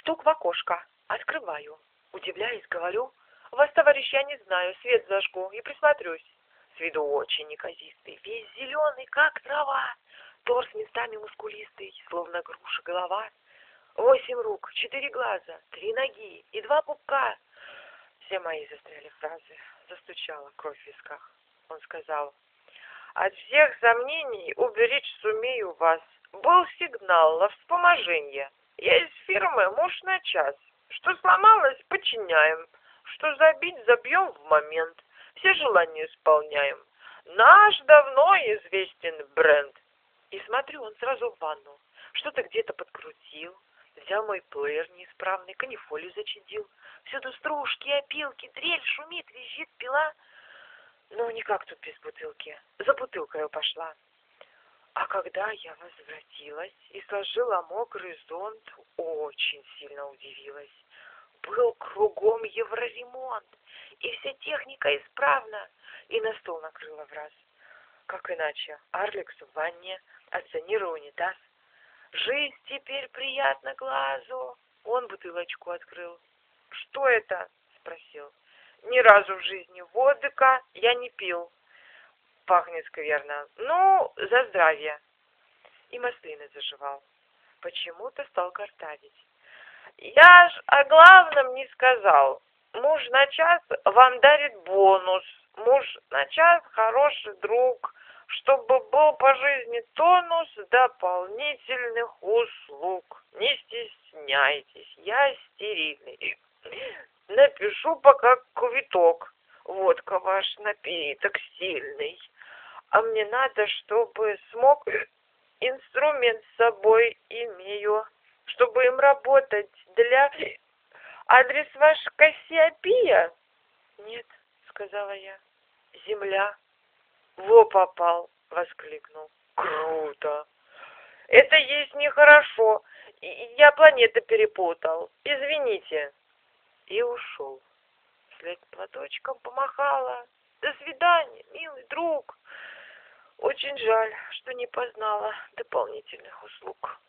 Стук в окошко. Открываю. Удивляюсь, говорю. Вас, товарищ, я не знаю. Свет зажгу и присмотрюсь. С виду очень неказистый. Весь зеленый, как трава. Торс местами мускулистый, словно груша голова. 8 рук, 4 глаза, 3 ноги и 2 пупка. Все мои застряли фразы. Застучала кровь в висках. Он сказал: от всех сомнений уберечь сумею вас. Был сигнал на вспоможение. Я из фирмы муж на час. Что сломалось, починяем. Что забить, забьем в момент. Все желания исполняем. Наш давно известен бренд. И смотрю, он сразу в ванну. Что-то где-то подкрутил. Взял мой плеер неисправный, канифолию зачадил. Всюду стружки, опилки, дрель шумит, визжит пила. Ну, никак тут без бутылки. За бутылкой пошла. А когда я возвратилась и сложила мокрый зонт, очень сильно удивилась. Был кругом евроремонт, и вся техника исправна, и на стол накрыла в раз. Как иначе? Арликс в ванне, отсценирую унитаз. Жизнь теперь приятна глазу. Он бутылочку открыл. Что это? Спросил. Ни разу в жизни водка я не пил. Пахнет скверно. Ну, за здравие. И маслины заживал. Почему-то стал картавить. Я ж о главном не сказал. Муж на час вам дарит бонус. Муж на час хороший друг. Чтобы был по жизни тонус дополнительных услуг. Не стесняйтесь, я стерильный. Напишу пока квиток. Водка ваш напиток сильный. А мне надо, чтобы смог, инструмент с собой имею, чтобы им работать для... Адрес ваш Кассиопея? Нет, сказала я. Земля. Во попал, воскликнул. Круто. Это есть нехорошо. Я планеты перепутал. Извините. И ушел. Вслед платочком помахала. До свидания, милый друг. Очень жаль, что не познала дополнительных услуг.